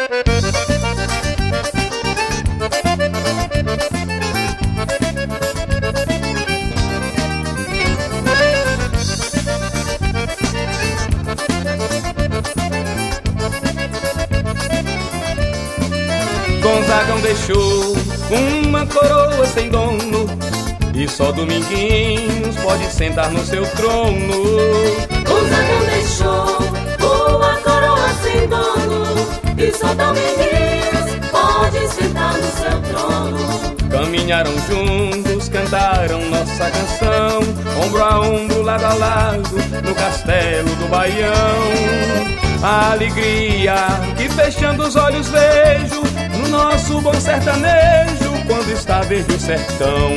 Gonzagão deixou uma coroa sem dono, e só Dominguinhos pode sentar no seu trono. Gonzagão deixou uma coroa sem dono, e só Dominguinhos pode sentar no seu trono. Caminharam juntos, cantaram nossa canção, ombro a ombro, lado a lado, no castelo do Baião. A alegria que fechando os olhos vejo no nosso bom sertanejo, quando está verde o sertão.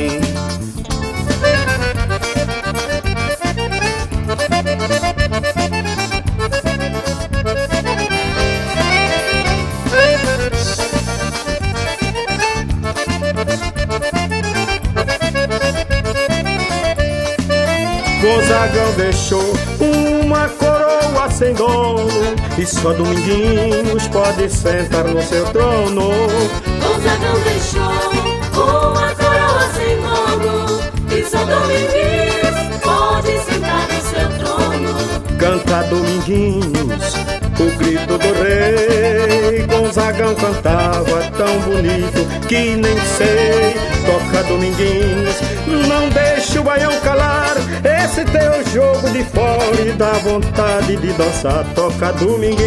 Gonzagão deixou uma coroa sem dono, e só Dominguinhos pode sentar no seu trono. Gonzagão deixou uma coroa sem dono, e só Dominguinhos pode sentar no seu trono. Canta Dominguinhos, o grito do rei. Gonzagão cantava tão bonito que nem sei. Toca Dominguinhos, não deixa o baião calar. Esse teu jogo de fole dá vontade de dançar. Toca Dominguinhos.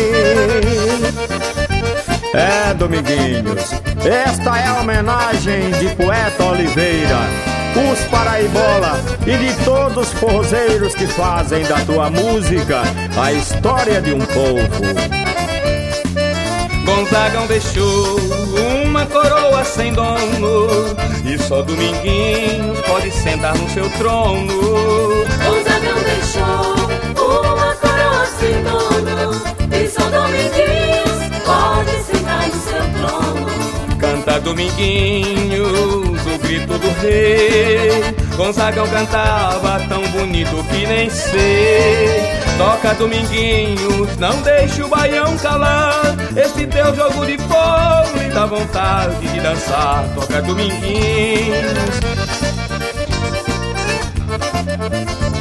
É, Dominguinhos, esta é a homenagem de Poeta Oliveira, os Paraibola e de todos os forrozeiros que fazem da tua música a história de um povo. Gonzagão deixou uma coroa sem dono, e só Dominguinhos pode sentar no seu trono. Gonzagão deixou uma coroa sem dono, e só Dominguinhos pode sentar no seu trono. Canta Dominguinhos, o grito do rei. Gonzagão cantava tão bonito que nem sei. Toca Dominguinhos, não deixe o baião calar. Esse teu jogo de fole dá vontade de dançar. Toca Dominguinhos.